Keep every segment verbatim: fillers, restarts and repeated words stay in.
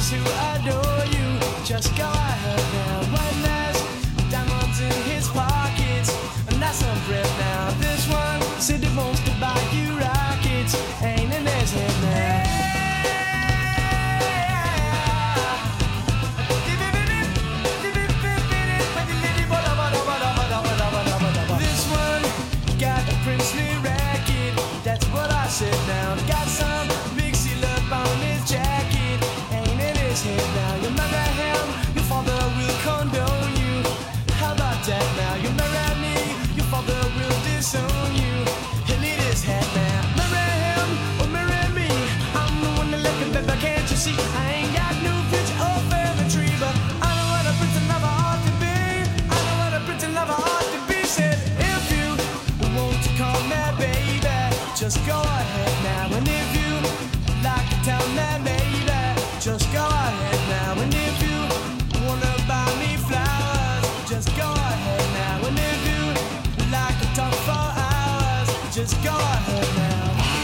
who adore you. Just go ahead now. One last diamonds in his pockets, and that's some breath now. This one said he wants to buy you rockets, ain't in his head now. This one got a princely racket, that's what I said now. Got some big seal up on his jacket, ain't in his head now. You marry him, your father will condone you. How about that now? You marry me, your father will disown you. He'll eat his head now. Marry him or marry me, I'm the one that left him, baby, can't you see? I ain't got no future or family tree, but I know what a prince and lover ought to be. I know what a prince and lover ought to be. Said if you want to call me baby, just go ahead now. And if you like to tell me baby, just go ahead now. And if you wanna buy me flowers, just go ahead now. And if you like to talk for hours, just go ahead now.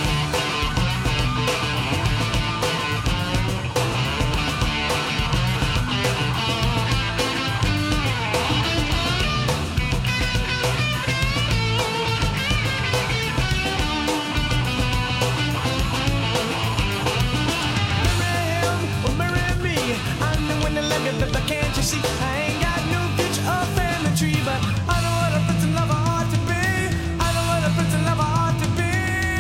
But can't you see, I ain't got no future or family tree, but I know what a prince and lover ought to be. I know what a prince and lover ought to be.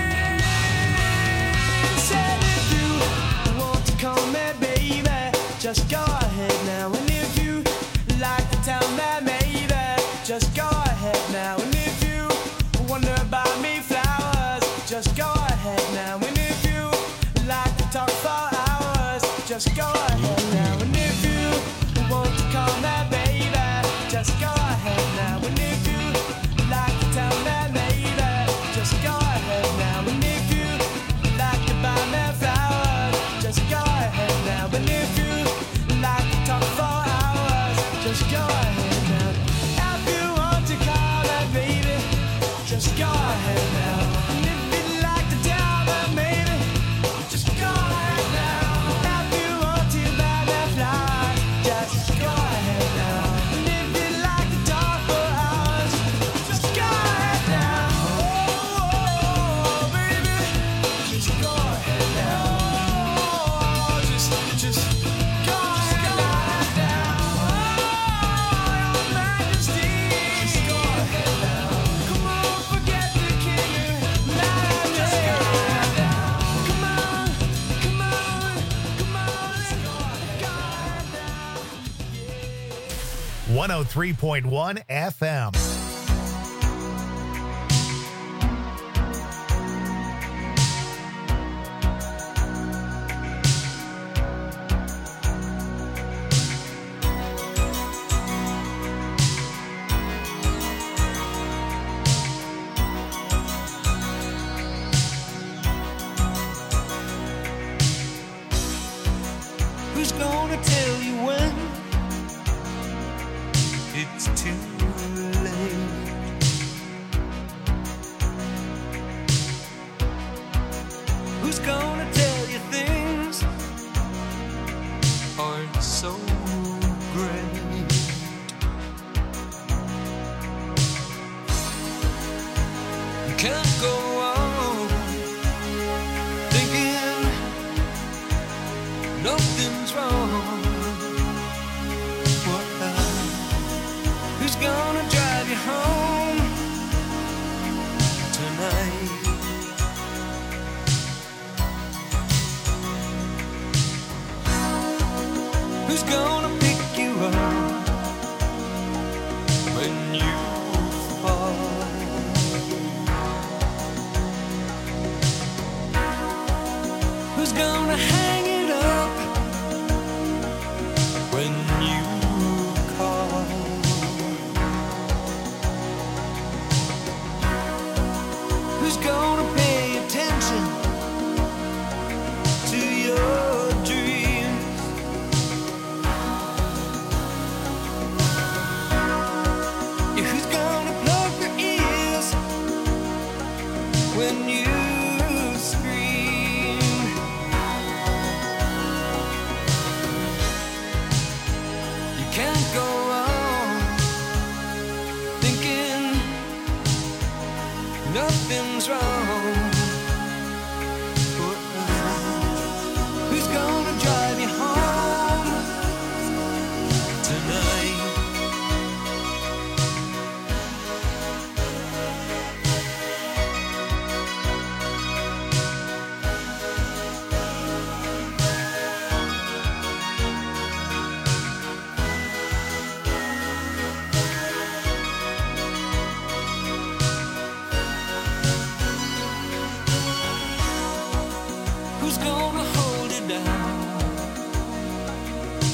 Said if you want to call me baby, just go ahead now. And if you like to tell me maybe, just go ahead now. And if you wanna buy me flowers, just go ahead now. And if you like to talk for hours, just go ahead now. And if you want to call me baby, just go ahead now. And if you like to tell me maybe, just go ahead now. And if you like to buy me flowers, just go ahead now. And if you like to talk for hours, just go ahead now. If you want to call me baby, just go ahead now. And if you like to tell me maybe, just go ahead now. If you want to buy me flowers, just go ahead now. And if you like to talk for hours, just go ahead now. Oh, baby, just go ahead now. Oh, just, just go ahead now. Oh, your majesty, just go ahead now. Come on, forget the king and majesty. Just go ahead now. Come on, come on, come on, let's go ahead now. one oh three point one F M. Who's gonna tell you when it's too late? Who's gonna tell you things aren't so great? You can't go on thinking nothing's wrong. What? Who's gonna drive you home tonight? Who's gonna pick you up when you fall? Who's gonna hang it up when you call? Who's gonna pay attention to your dreams? Yeah, who's gonna plug your ears when you scream?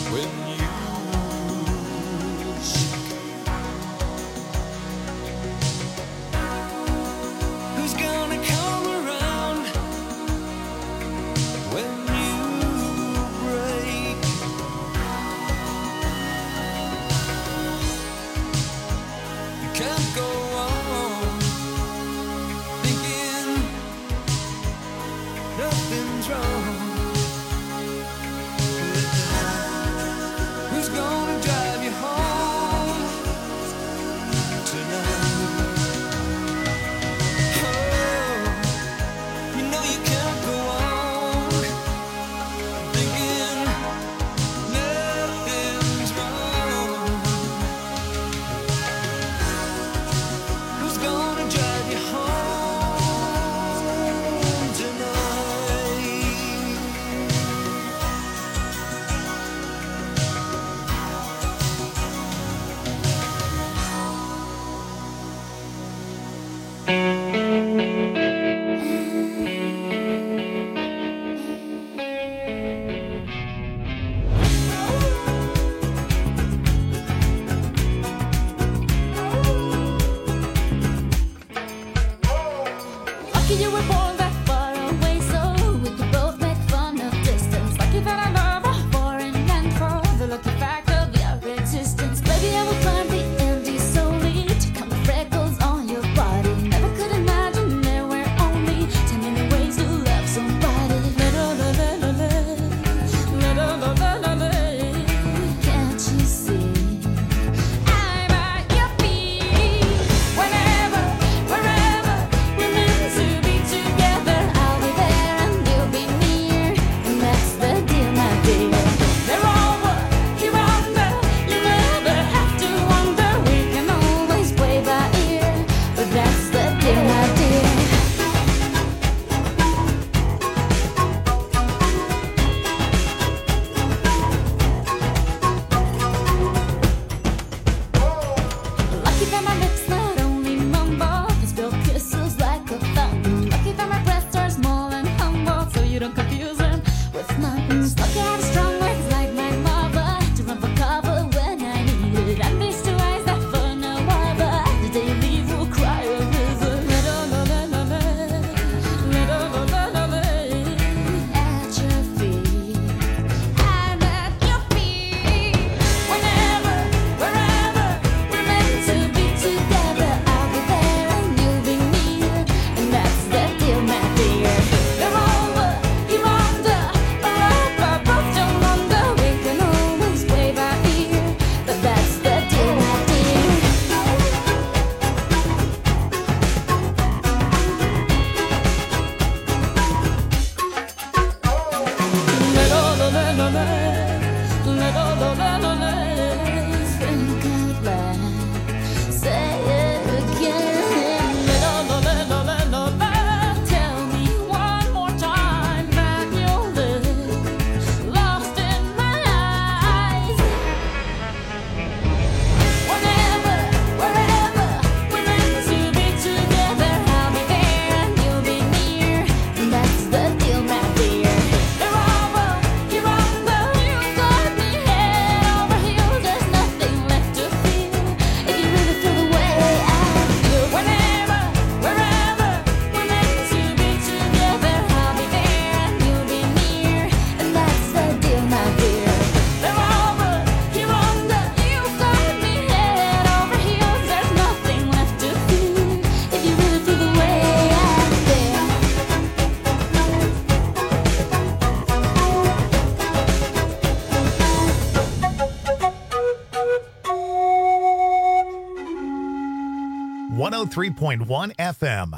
one oh three point one F M.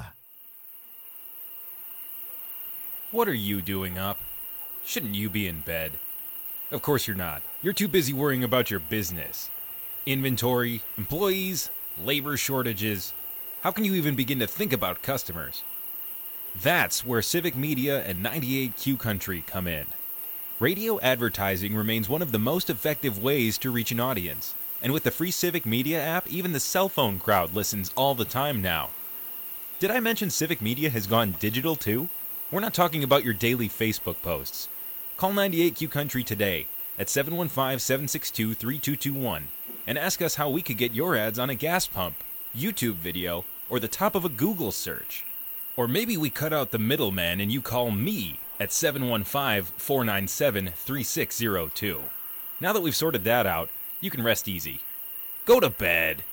What are you doing up? Shouldn't you be in bed? Of course you're not. You're too busy worrying about your business. Inventory, employees, labor shortages. How can you even begin to think about customers? That's where Civic Media and ninety-eight Q Country come in. Radio advertising remains one of the most effective ways to reach an audience. And with the free Civic Media app, even the cell phone crowd listens all the time now. Did I mention Civic Media has gone digital too? We're not talking about your daily Facebook posts. Call ninety-eight Q Country today at seven one five, seven six two, three two two one and ask us how we could get your ads on a gas pump, YouTube video, or the top of a Google search. Or maybe we cut out the middleman and you call me at seven one five, four nine seven, three six zero two. Now that we've sorted that out, you can rest easy. Go to bed.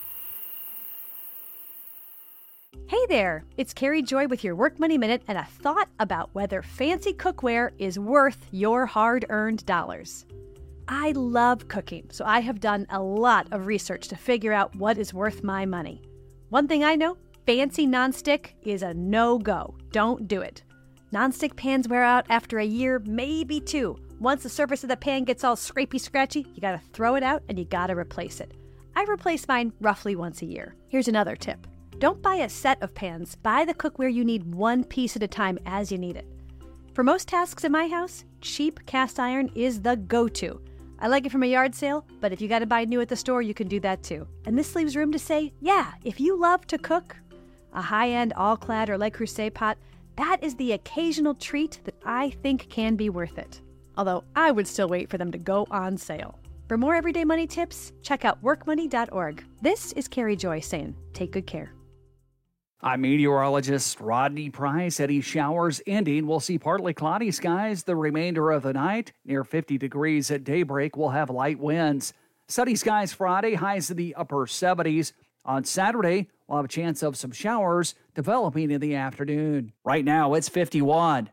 Hey there, it's Carrie Joy with your Work Money Minute and a thought about whether fancy cookware is worth your hard-earned dollars. I love cooking, so I have done a lot of research to figure out what is worth my money. One thing I know, fancy nonstick is a no-go. Don't do it. Nonstick pans wear out after a year, maybe two. Once the surface of the pan gets all scrapey-scratchy, you gotta throw it out and you gotta replace it. I replace mine roughly once a year. Here's another tip. Don't buy a set of pans. Buy the cookware you need one piece at a time as you need it. For most tasks in my house, cheap cast iron is the go-to. I like it from a yard sale, but if you gotta buy new at the store, you can do that too. And this leaves room to say, yeah, if you love to cook, a high-end all-clad or Le Creuset pot, that is the occasional treat that I think can be worth it. Although I would still wait for them to go on sale. For more everyday money tips, check out work money dot org. This is Carrie Joy saying, take good care. I'm meteorologist Rodney Price. Heavy showers ending. We'll see partly cloudy skies the remainder of the night. Near fifty degrees at daybreak. We'll have light winds. Sunny skies Friday. Highs in the upper seventies. On Saturday, we'll have a chance of some showers developing in the afternoon. Right now, it's fifty-one.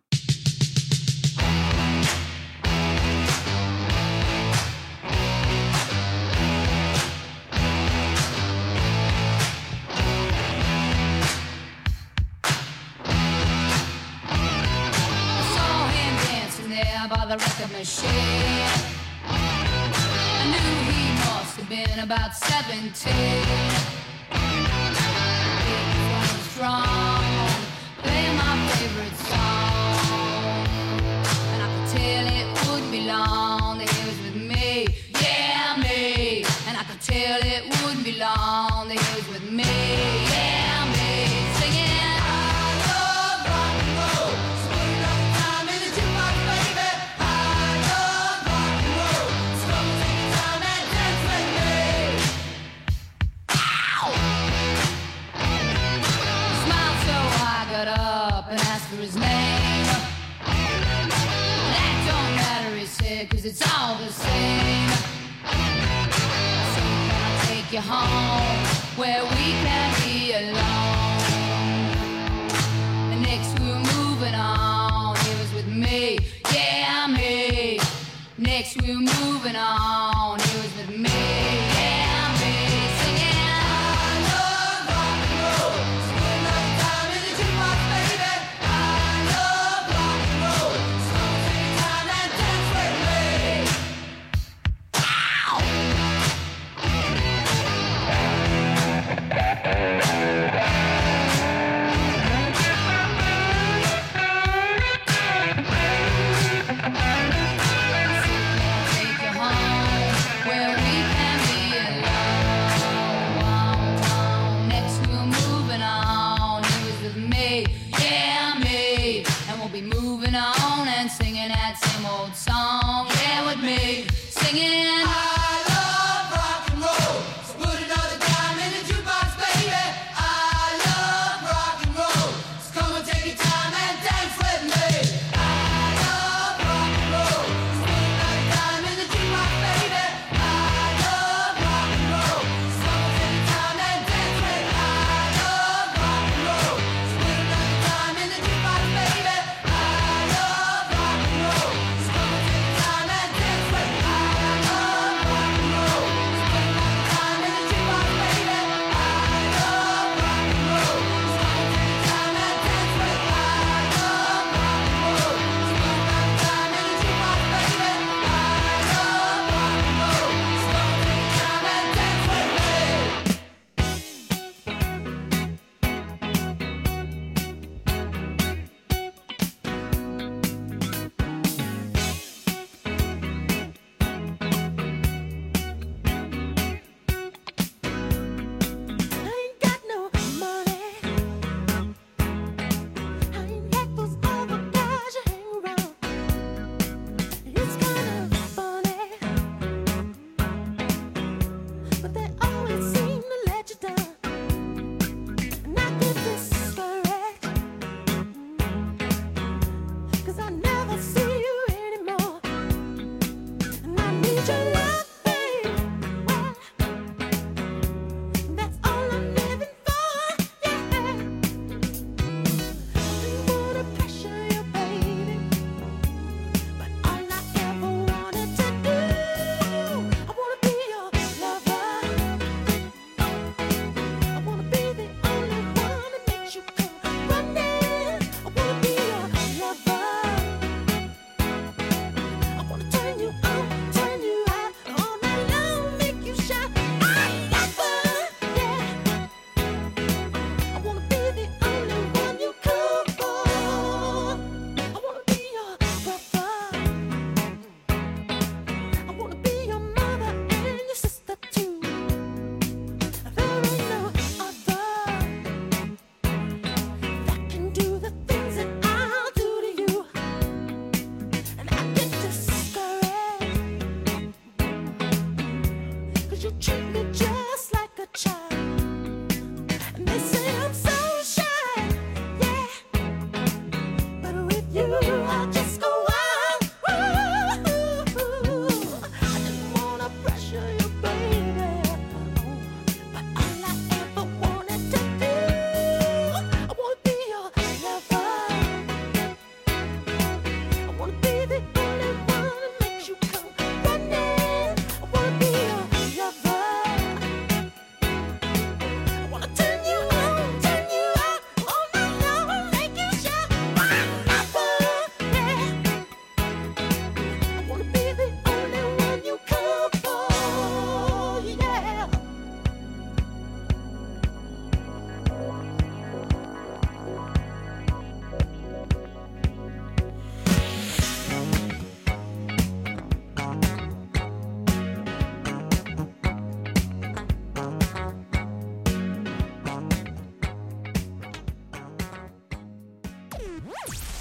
By the record machine, I knew he must have been about seventeen. He was strong, playing my favorite song, and I could tell it wouldn't be long that he was with me, yeah me. And I could tell it wouldn't be long that he was with me, yeah me. Singing. His name. That don't matter, he said, cause it's all the same. So can I take you home where we can be alone? And next we were moving on. He was with me, yeah me. Next we were moving on. He was with me, yeah me. Singing.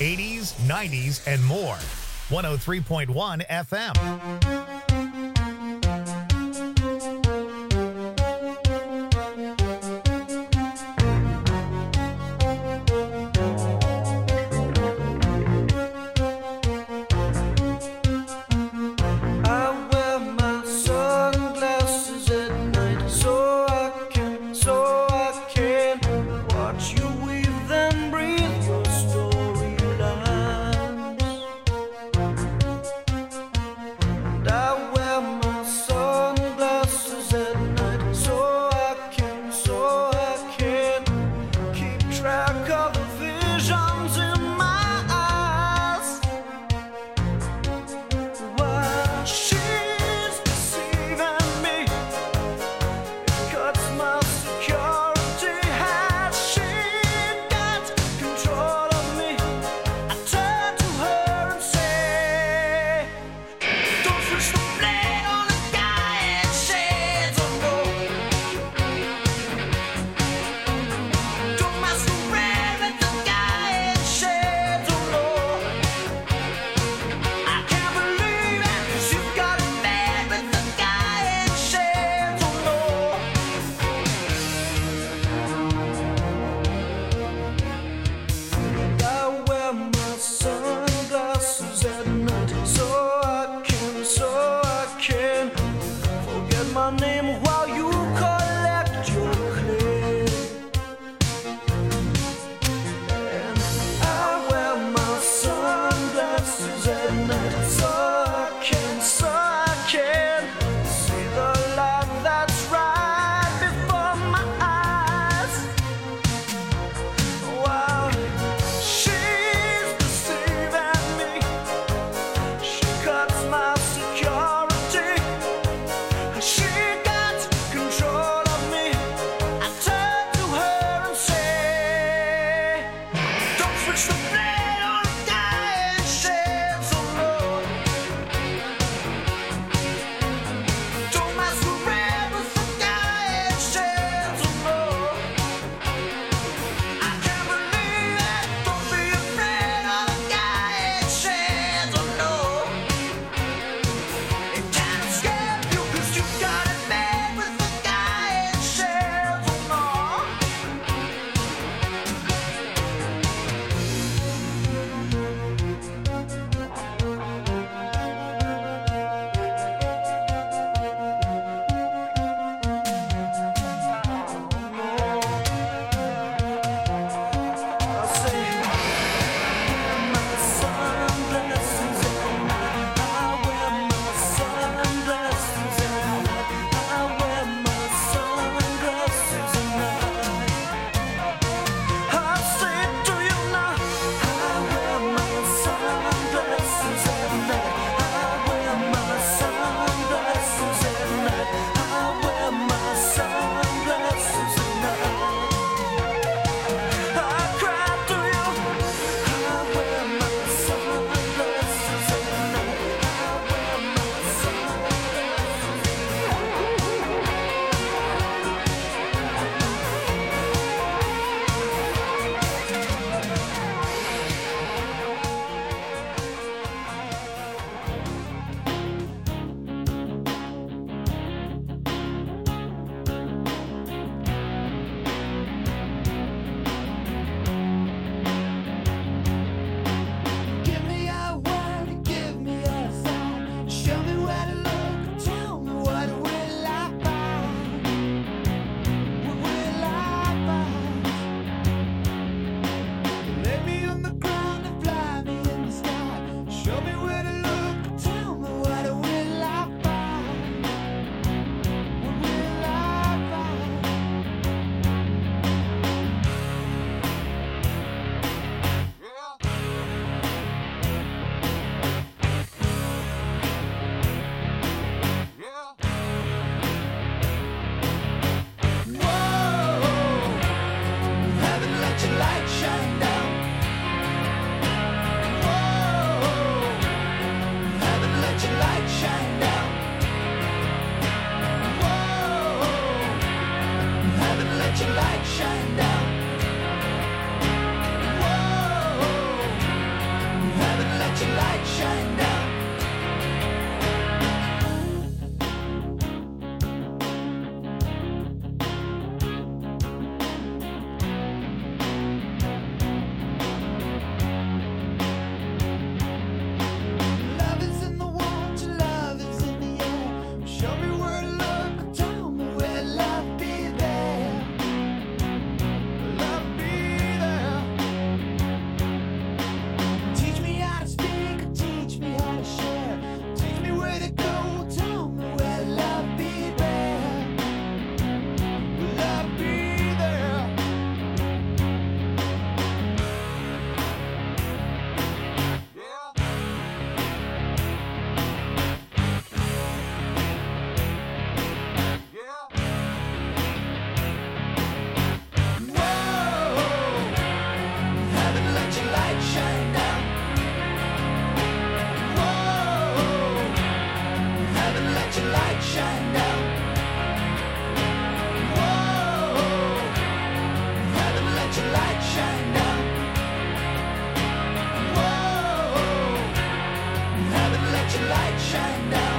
eighties, nineties, and more. one oh three point one F M. shine down. Whoa, heaven, let your light shine down. Whoa, heaven, let your light shine down.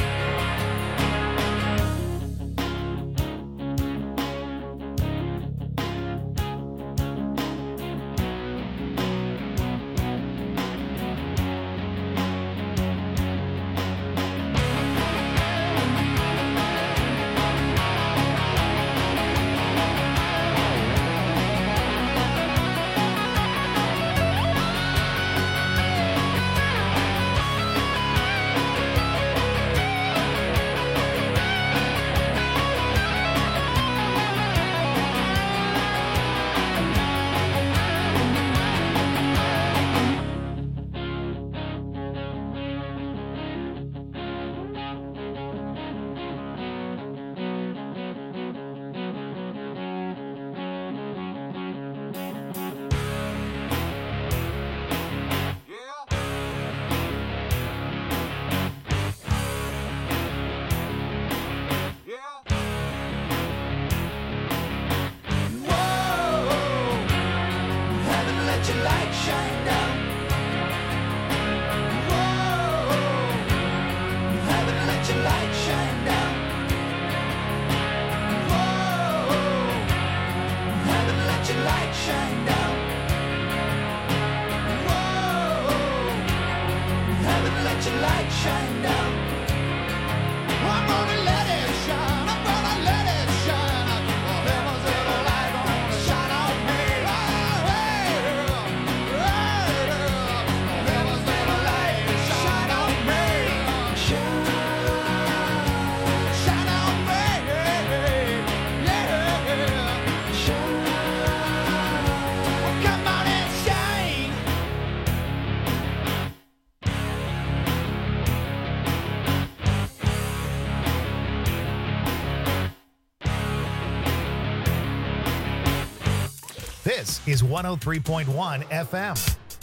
This is one oh three point one F M.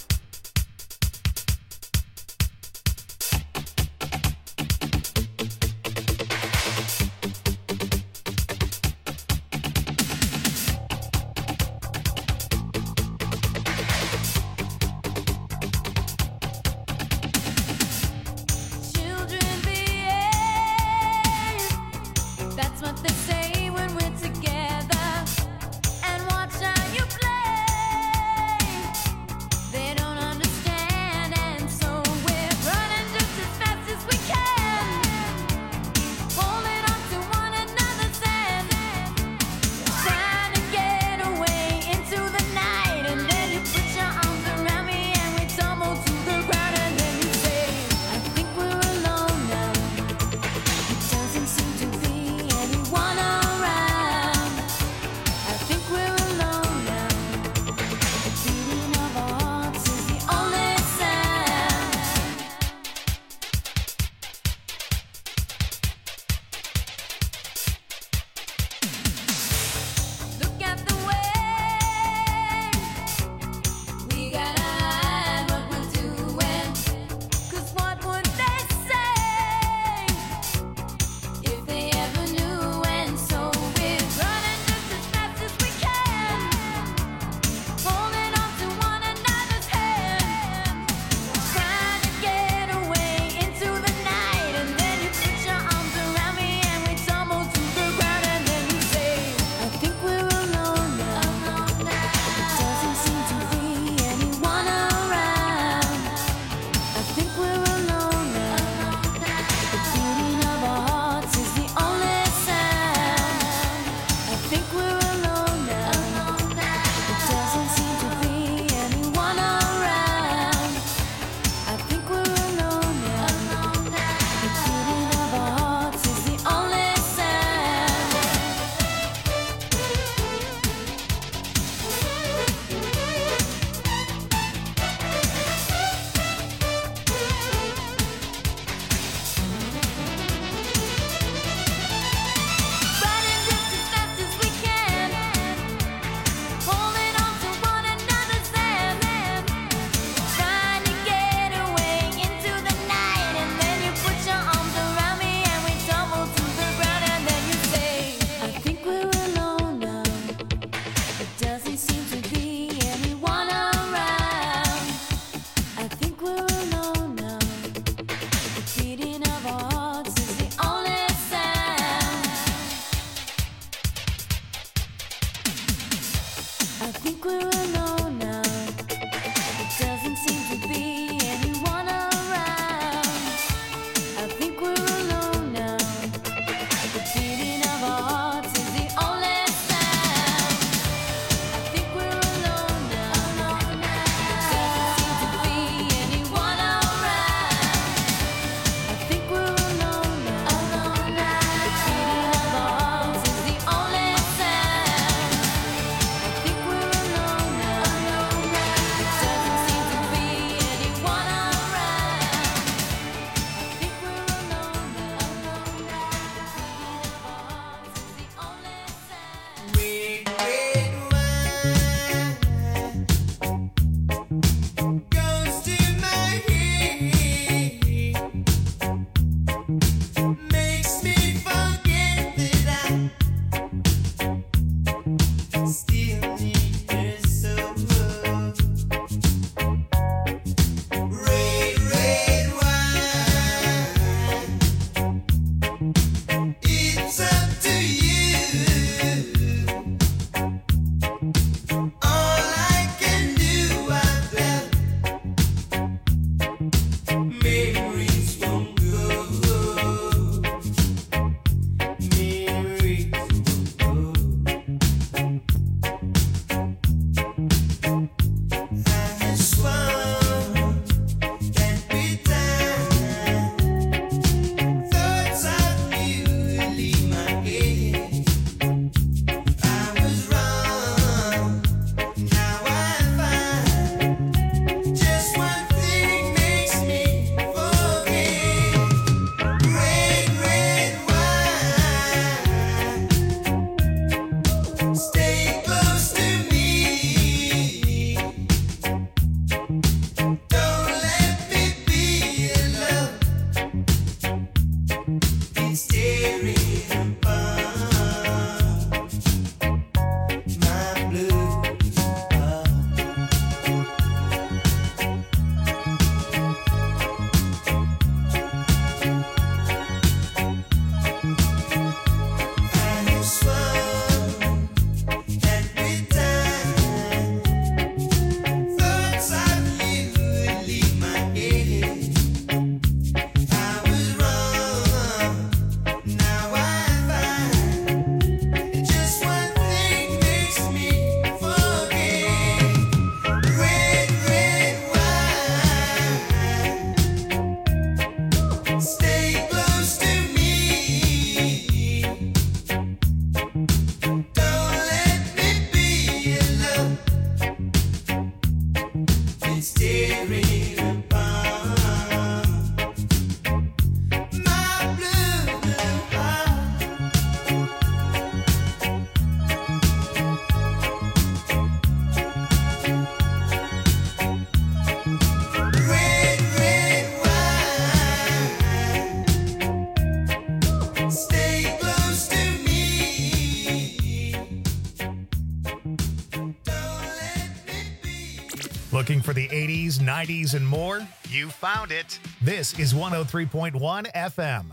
Children behave. That's what they say when we're together. And watch how you play. Looking for the eighties, nineties, and more? You found it. This is one oh three point one F M.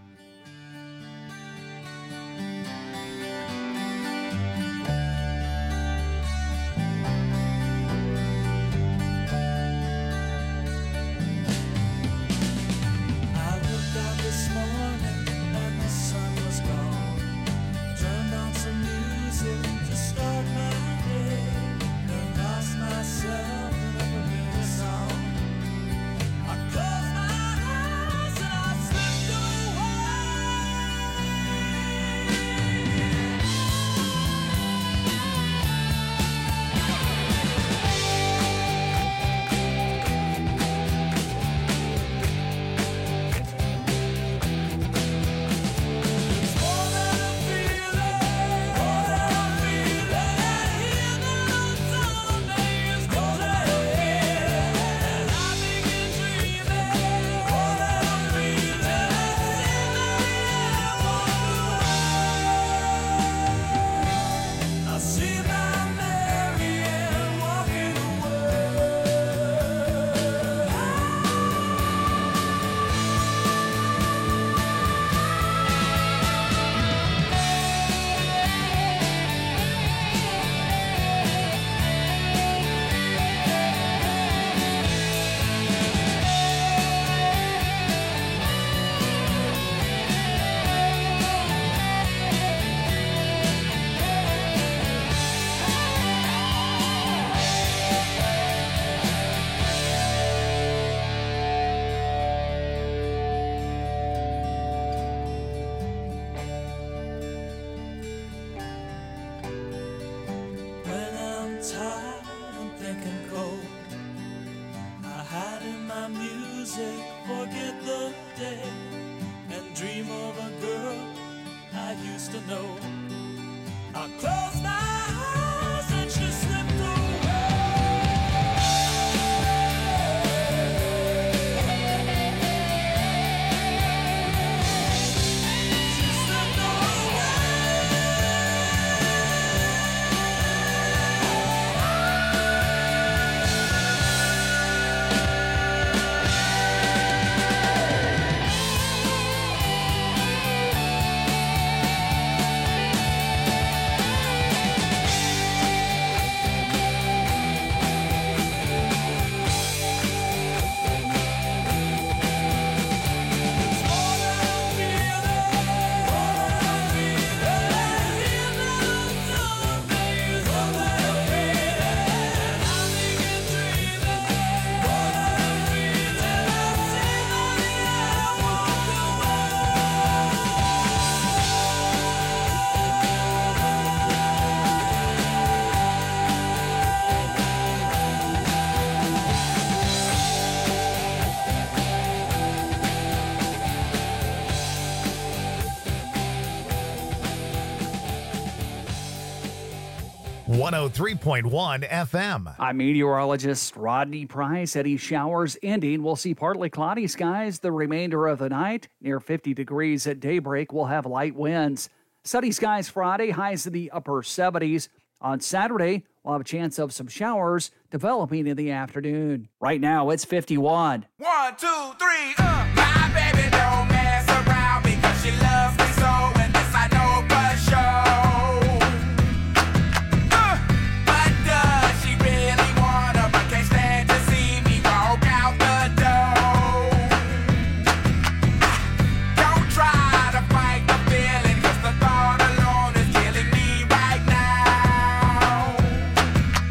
one oh three point one F M. I'm meteorologist Rodney Price. Heavy showers ending. We'll see partly cloudy skies the remainder of the night. Near fifty degrees at daybreak. We'll have light winds. Sunny skies Friday. Highs in the upper seventies. On Saturday, we'll have a chance of some showers developing in the afternoon. Right now, it's fifty-one. One, two, three, uh. My baby don't mess around because she loves me so, and this I know for sure.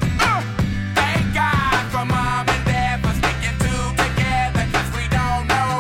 Thank God for mom and dad for sticking two together, 'cause we don't know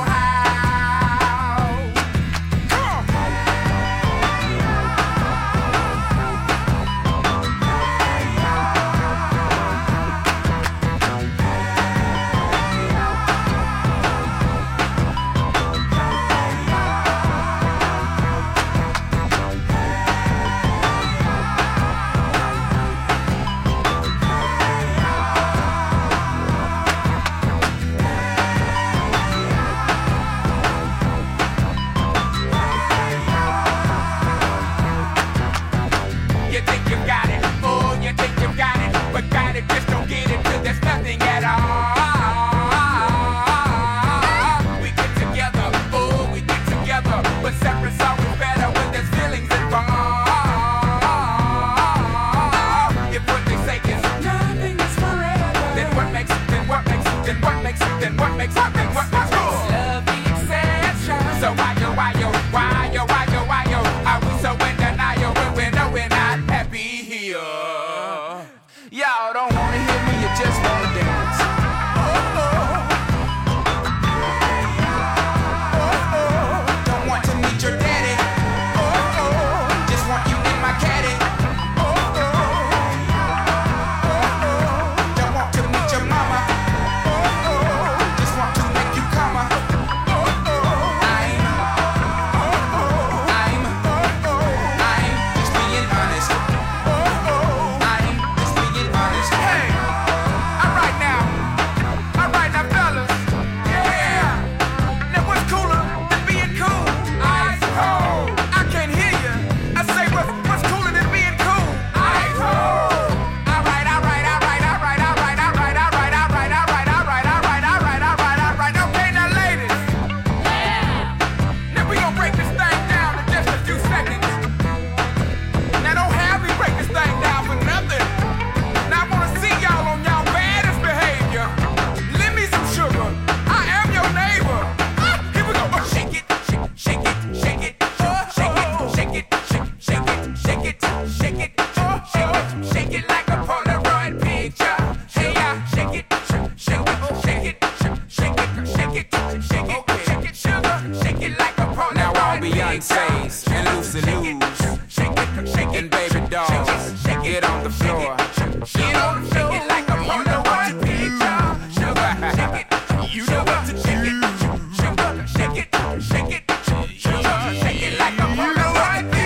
Shake, phase, and loosey loose. And baby doll, get on the floor. Get on the floor. Like a you know what to do. Shake it. You know what to do. Shake it. Shake it. Shake it. Shake it like a you know what to do.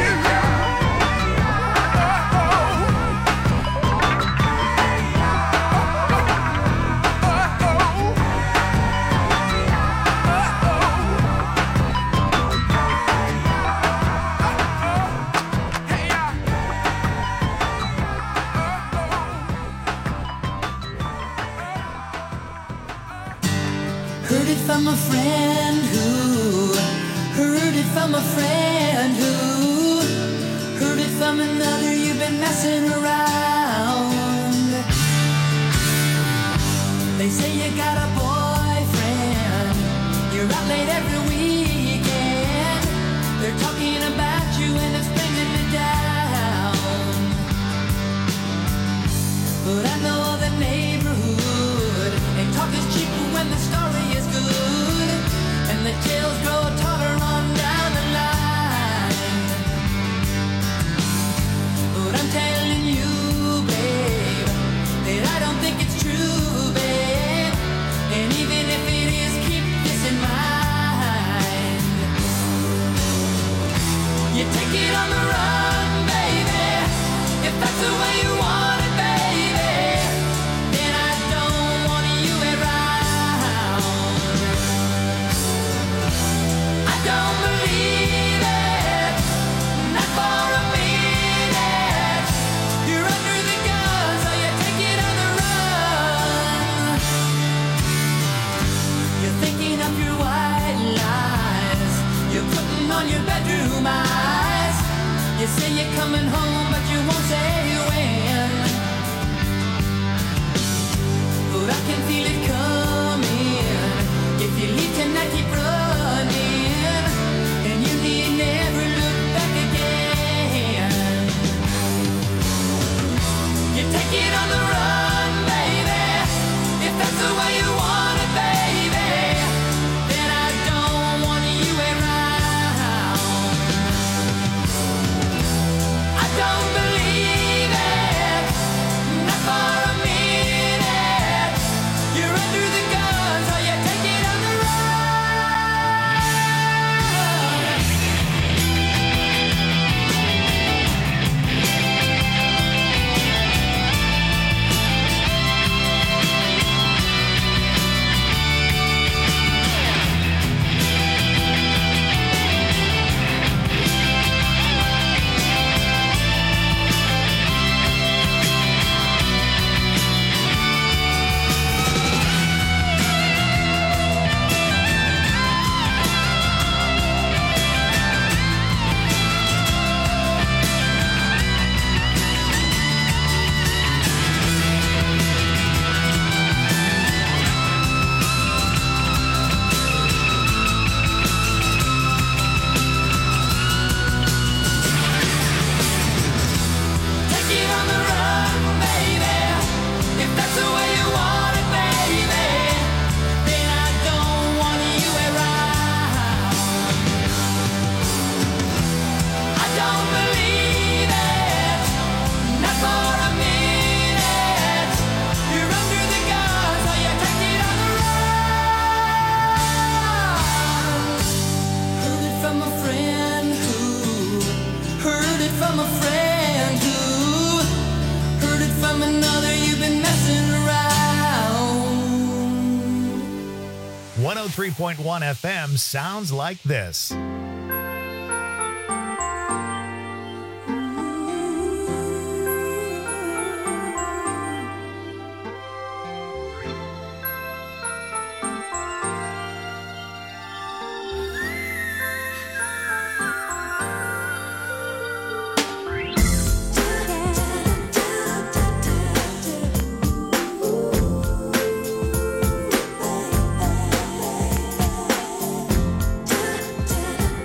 Heard it from a friend who heard it from a friend who heard it from another. You've been messing around. They say you got a boyfriend. You're out late every weekend. They're talking about you and it's bringing me down. But I know the neighborhood and talk is cheap when the story is good, and the tales grow taller on down the line. But I'm telling you, babe, that I don't think it's true, babe. And even if it is, keep this in mind. You take it on the run, baby, if that's the way you want it, baby. Then I don't want you around. I don't believe it, not for a minute. You're under the gun, so you take it on the run. You're thinking of your white lies. You're putting on your bedroom eyes. You say you're coming home, but you won't say when. But I can feel it coming. If you leave tonight, keep running, and you need never look back again. You take it on the run, baby, if that's the way you want it, baby. Then I don't want you around. I don't believe it, not for a minute. You're under the gun, so you take it on the run. Take it on the run, baby, if that's the way you want it, baby. Then I don't want you around. I don't believe it, not for a minute. You're under the gun, so you take it on the run. Heard it from a friend who heard it from a friend who heard it from another. You've been messing around. one oh three point one F M sounds like this. Thank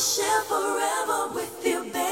share forever with you, baby.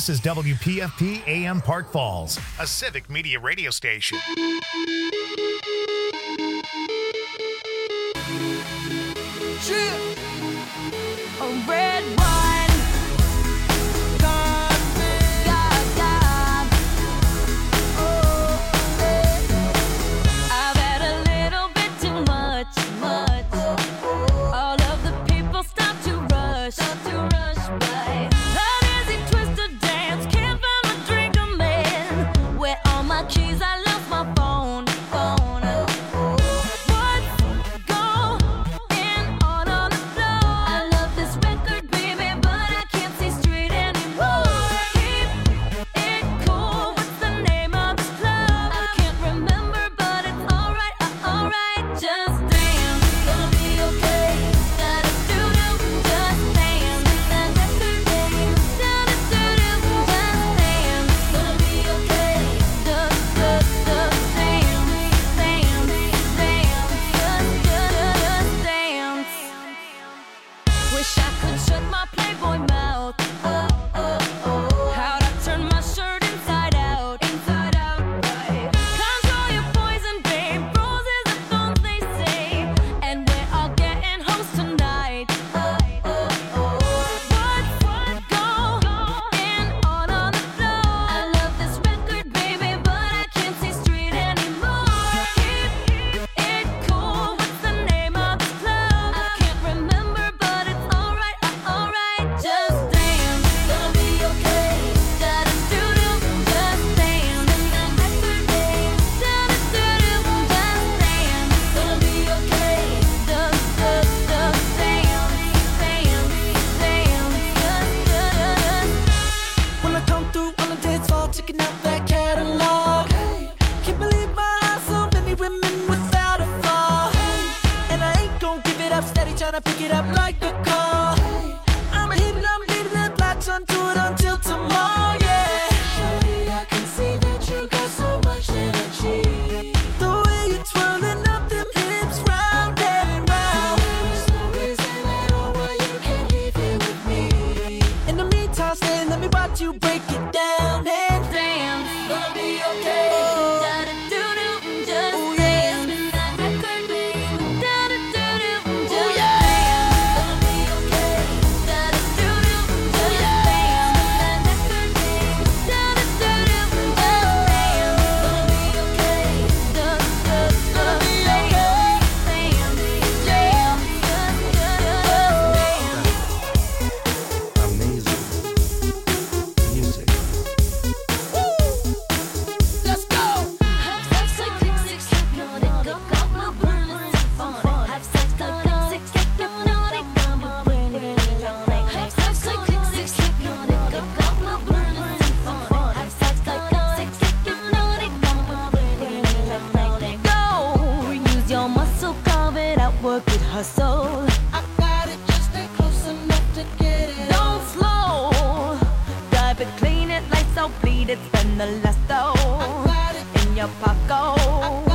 This is W P F P A M Park Falls, a civic media radio station. A red wine, God, God, God. Oh, I've had a little bit too much, much. All of the people stop to rush, stop to rush by. An easy twisted dance, can't find my drink, I'm in. Where all my keys? I lost my phone, phone. Spend the last though in your pocket.